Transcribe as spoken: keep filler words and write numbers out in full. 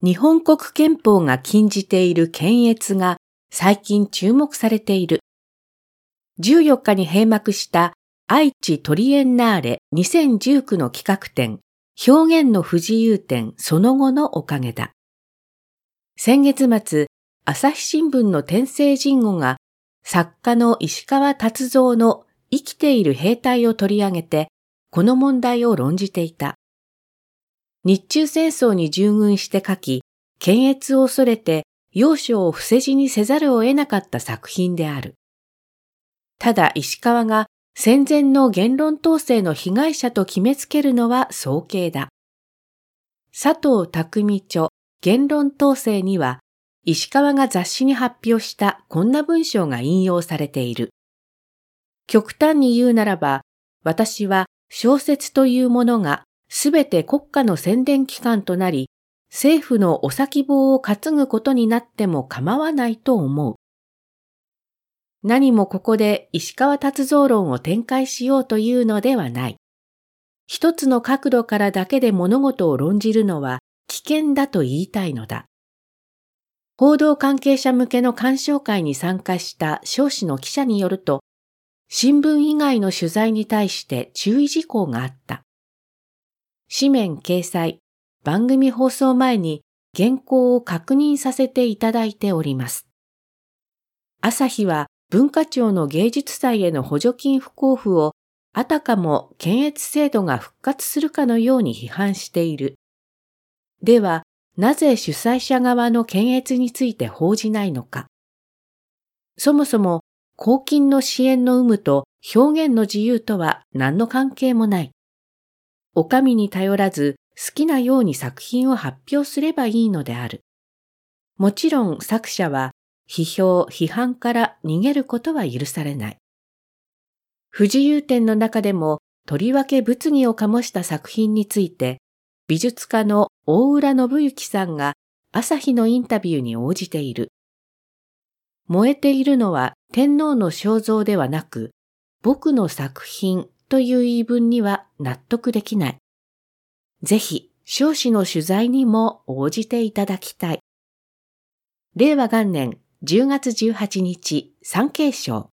日本国憲法が禁じている検閲が最近注目されている。じゅうよっかに閉幕した愛知トリエンナーレにせんじゅうきゅうの企画展、表現の不自由展その後のおかげだ。先月末、朝日新聞の天聖人語が作家の石川達三の生きている兵隊を取り上げて、この問題を論じていた。日中戦争に従軍して書き、検閲を恐れて要所を伏せ字にせざるを得なかった作品である。ただ石川が戦前の言論統制の被害者と決めつけるのは早計だ。佐藤匠著言論統制には、石川が雑誌に発表したこんな文章が引用されている。極端に言うならば、私は小説というものがすべて国家の宣伝機関となり、政府のお先棒を担ぐことになっても構わないと思う。何もここで石川達三論を展開しようというのではない。一つの角度からだけで物事を論じるのは危険だと言いたいのだ。報道関係者向けの鑑賞会に参加した彰子の記者によると、新聞以外の取材に対して注意事項があった。紙面掲載、番組放送前に原稿を確認させていただいております。朝日は文化庁の芸術祭への補助金不交付をあたかも検閲制度が復活するかのように批判している。では、なぜ主催者側の検閲について報じないのか。そもそも公金の支援の有無と表現の自由とは何の関係もない。お上に頼らず好きなように作品を発表すればいいのである。もちろん作者は批評・批判から逃げることは許されない。不自由展の中でもとりわけ物議を醸した作品について、美術家の大浦信之さんが朝日のインタビューに応じている。燃えているのは天皇の肖像ではなく、僕の作品という言い分には納得できない。ぜひ、彰子の取材にも応じていただきたい。れいわ元年じゅうがつじゅうはちにち、産経省。